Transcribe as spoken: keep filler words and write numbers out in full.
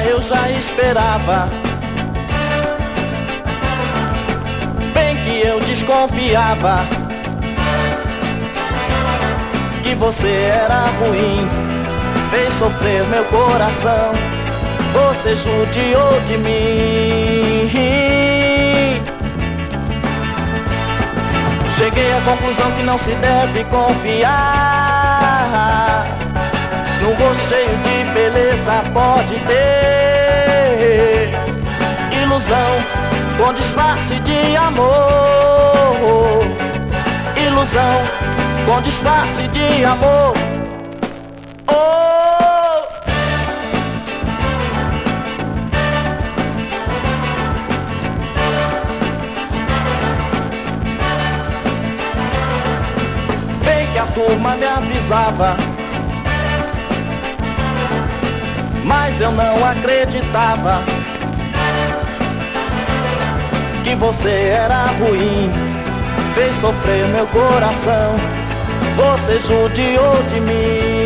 eu já esperava. Bem que eu desconfiava que você era ruim, fez sofrer meu coração, você judiou de mim. Cheguei à conclusão que não se deve confiar num rosto cheio de beleza, pode ter ilusão com disfarce de amor, ilusão com disfarce de amor. Oh! Bem que a turma me avisava, mas eu não acreditava que você era ruim, fez sofrer meu coração, você judiou de mim.